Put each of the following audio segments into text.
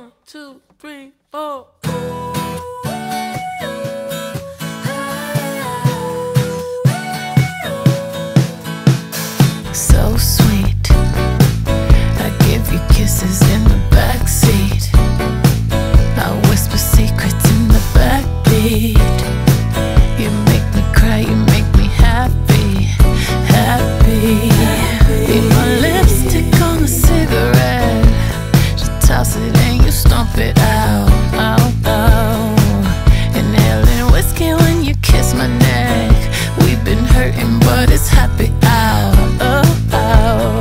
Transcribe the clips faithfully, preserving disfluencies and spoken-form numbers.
One, two, three, four. So sweet, I give you kisses in the backseat. I whisper secrets in the backbeat. You make me cry, you make me happy, happy. Be my lipstick on a cigarette. Just toss it and you stomp it out, out, out. Inhaling whiskey when you kiss my neck. We've been hurting, but it's happy hour. Oh, oh.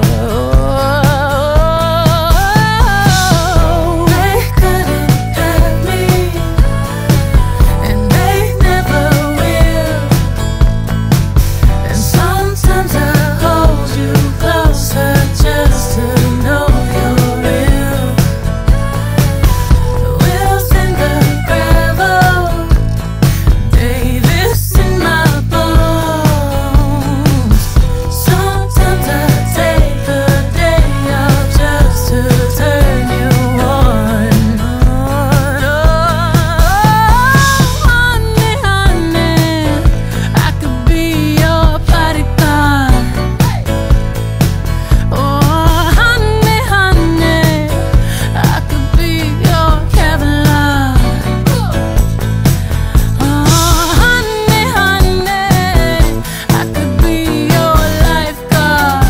They couldn't have me, and they never will. And sometimes I hold you closer just to know you're real. Wheels in the gravel, Davis in my bones. Sometimes I take a day off just to turn you on. Oh, honey, honey, I could be your bodyguard. Oh, honey, honey, I could be your Kevlar. Oh, honey, honey, I could be your lifeguard.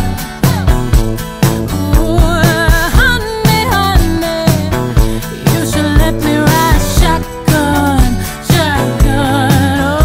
Ooh, honey, honey, you should let me ride shotgun, shotgun. Oh,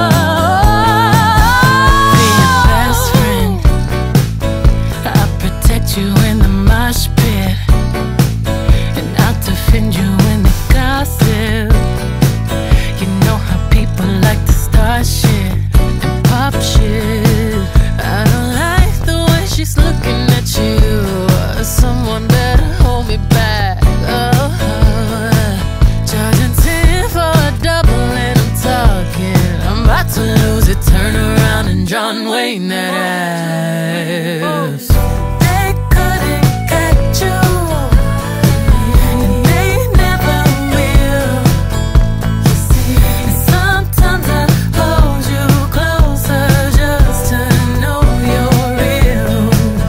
be your best friend. I'll protect you in the mosh pit, and I'll defend you in the gossip. You know how people like to start shit and pop shit. I don't like the way she's looking at you. Someone better hold me back. Oh, charging ten for a double and I'm talking. I'm about to lose it. Turn around and John Wayne that ass. They couldn't catch you, and they never will. And sometimes I hold you closer just to know you're real.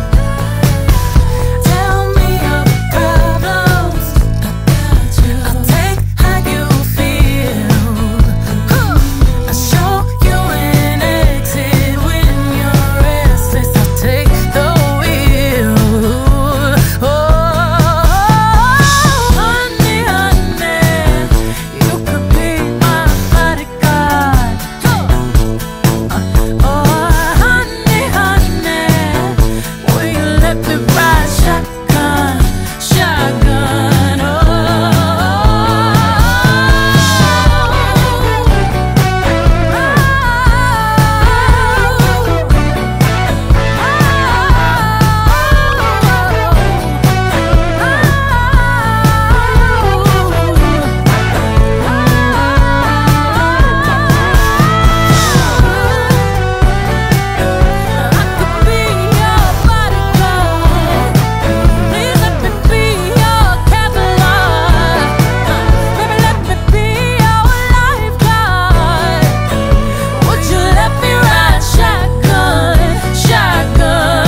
Tell me your problems, I got you. I'll take how you feel. I'll show you an exit when you're restless. I'll take the wheel. Oh, honey, honey, you could be my bodyguard. Oh, honey, honey, will you let me ride shotgun, shotgun?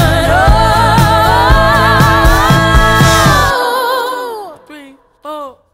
Three, four.